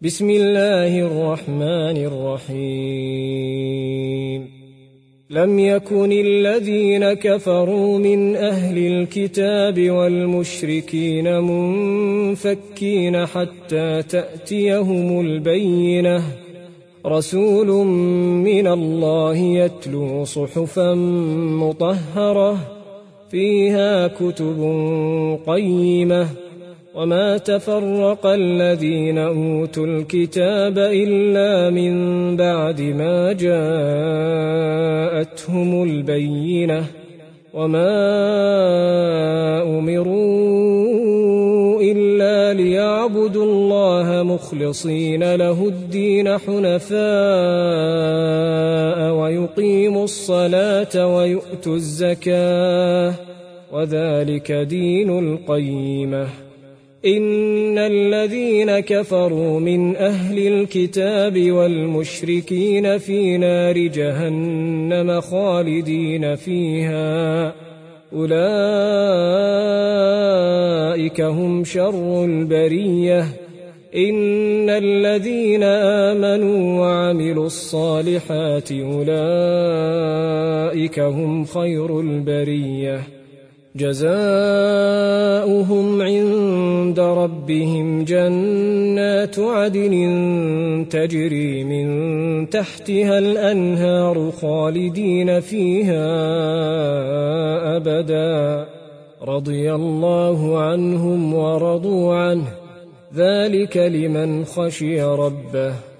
بسم الله الرحمن الرحيم لم يكن الذين كفروا من أهل الكتاب والمشركين منفكين حتى تأتيهم البينة رسول من الله يتلو صحفا مطهرة فيها كتب قيمة وما تفرق الذين أوتوا الكتاب إلا من بعد ما جاءتهم البينة وما أمروا إلا ليعبدوا الله مخلصين له الدين حنفاء ويقيموا الصلاة ويؤتوا الزكاة وذلك دين القيمة إن الذين كفروا من أهل الكتاب والمشركين في نار جهنم خالدين فيها أولئك هم شر البرية إن الذين آمنوا وعملوا الصالحات أولئك هم خير البرية جزاؤهم عند ربهم جنات عدن تجري من تحتها الأنهار خالدين فيها أبدا رضي الله عنهم ورضوا عنه ذلك لمن خشي ربه